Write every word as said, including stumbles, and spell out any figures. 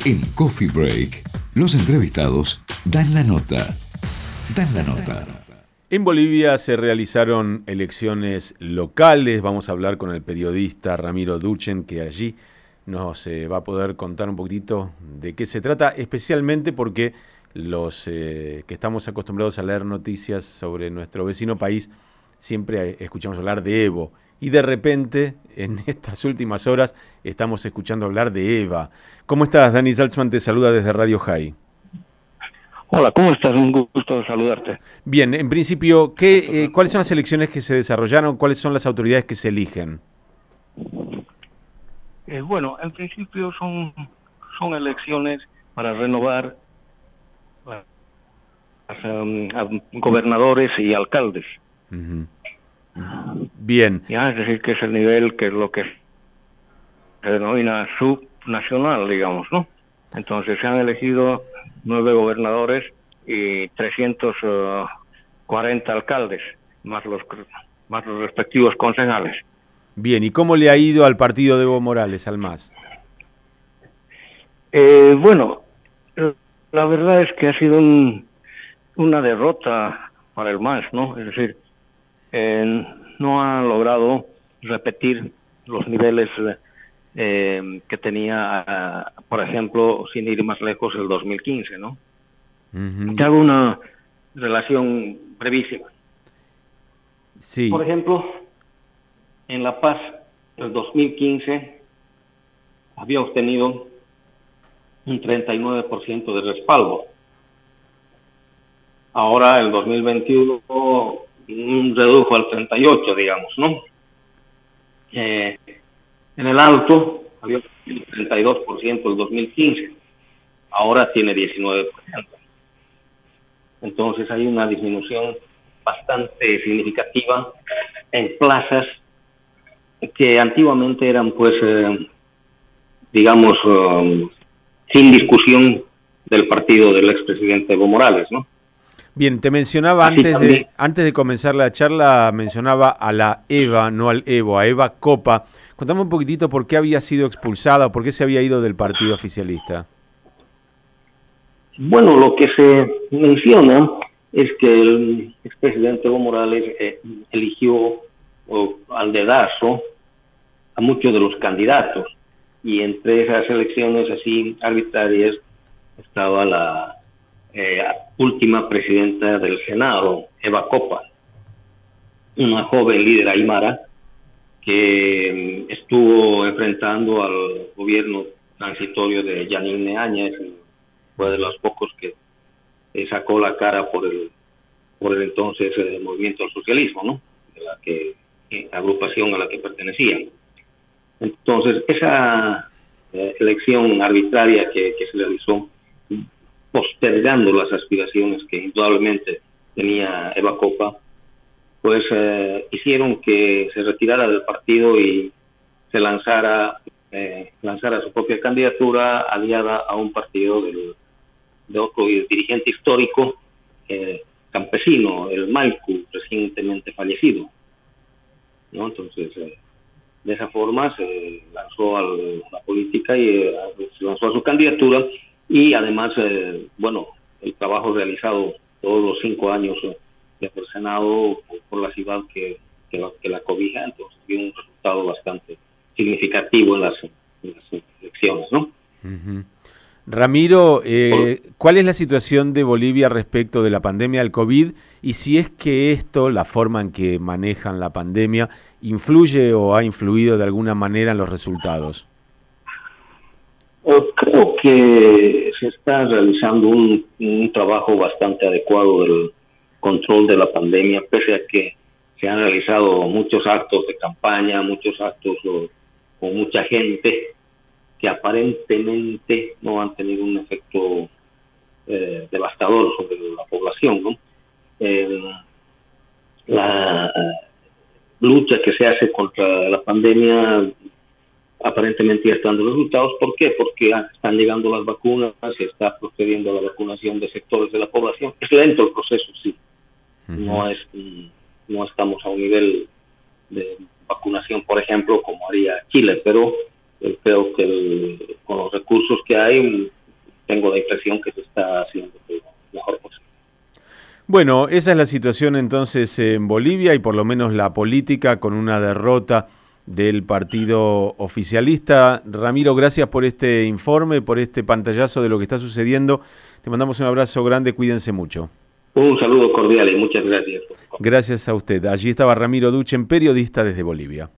En Coffee Break, los entrevistados dan la nota. Dan la nota. En Bolivia se realizaron elecciones locales. Vamos a hablar con el periodista Ramiro Duchen, que allí nos eh, va a poder contar un poquitito de qué se trata, especialmente porque los eh, que estamos acostumbrados a leer noticias sobre nuestro vecino país, siempre escuchamos hablar de Evo. Y de repente, en estas últimas horas, estamos escuchando hablar de Eva. ¿Cómo estás? Dani Salzman te saluda desde Radio High. Hola, ¿cómo estás? Un gusto saludarte. Bien, en principio, ¿qué, eh, ¿cuáles son las elecciones que se desarrollaron? ¿Cuáles son las autoridades que se eligen? Eh, bueno, en principio son, son elecciones para renovar a, um, a gobernadores y alcaldes. Uh-huh. Bien. Ya, es decir, que es el nivel que es lo que se denomina subnacional, digamos, ¿no? Entonces se han elegido nueve gobernadores y trescientos cuarenta alcaldes, más los, más los respectivos concejales. Bien, ¿y cómo le ha ido al partido de Evo Morales, al M A S? Eh, bueno, la verdad es que ha sido un, una derrota para el M A S, ¿no? Es decir, eh, no ha logrado repetir los niveles eh, que tenía, uh, por ejemplo, sin ir más lejos, el dos mil quince, ¿no? Uh-huh. Te hago una relación brevísima. Sí. Por ejemplo, en La Paz, el dos mil quince había obtenido un treinta y nueve por ciento de respaldo. Ahora, el dos mil veintiuno, redujo al treinta y ocho, digamos, ¿no? Eh, en el Alto había un treinta y dos por ciento el dos mil quince, ahora tiene diecinueve por ciento. Entonces hay una disminución bastante significativa en plazas que antiguamente eran, pues, eh, digamos, um, sin discusión del partido del expresidente Evo Morales, ¿no? Bien, te mencionaba Así antes también, de antes de comenzar la charla, mencionaba a la Eva, no al Evo, a Eva Copa. Contame un poquitito por qué había sido expulsada, por qué se había ido del partido oficialista. Bueno, lo que se menciona es que el expresidente Evo Morales eh, eligió oh, al dedazo a muchos de los candidatos, y entre esas elecciones así arbitrarias estaba la eh, última presidenta del Senado, Eva Copa, una joven líder aymara que um, estuvo enfrentando al gobierno transitorio de Yanine Áñez. Fue de los pocos que eh, sacó la cara por el por el entonces eh, movimiento al socialismo, ¿no? De la que eh, agrupación a la que pertenecía. Entonces esa eh, elección arbitraria que, que se realizó, postergando las aspiraciones que indudablemente tenía Eva Copa, pues eh, hicieron que se retirara del partido y se lanzara eh, lanzara su propia candidatura aliada a un partido del de otro dirigente histórico eh, campesino, el Maicu, recientemente fallecido, ¿no? Entonces eh, de esa forma se lanzó a la política y eh, se lanzó a su candidatura, y además eh, bueno, el trabajo realizado todos los cinco años eh, desde el Senado por, por la ciudad que, que, la, que la cobija, entonces dio un resultado bastante significativo en las, en las elecciones, ¿no? Uh-huh. Ramiro, eh, ¿cuál es la situación de Bolivia respecto de la pandemia del COVID? Y si es que esto, la forma en que manejan la pandemia, influye o ha influido de alguna manera en los resultados. Creo que se está realizando un, un trabajo bastante adecuado del control de la pandemia, pese a que se han realizado muchos actos de campaña, muchos actos o, con mucha gente, que aparentemente no han tenido un efecto eh, devastador sobre la población, ¿no? Eh, la lucha que se hace contra la pandemia aparentemente ya están dando resultados. ¿Por qué? Porque están llegando las vacunas, se está procediendo a la vacunación de sectores de la población. Es lento el proceso, sí. Uh-huh. No es, no estamos a un nivel de vacunación, por ejemplo, como haría Chile, pero creo que el, con los recursos que hay tengo la impresión que se está haciendo lo mejor posible. Bueno, esa es la situación entonces en Bolivia y por lo menos la política con una derrota del partido oficialista. Ramiro, gracias por este informe, por este pantallazo de lo que está sucediendo. Te mandamos un abrazo grande, cuídense mucho. Un saludo cordial y muchas gracias. Gracias a usted. Allí estaba Ramiro Duchen, periodista desde Bolivia.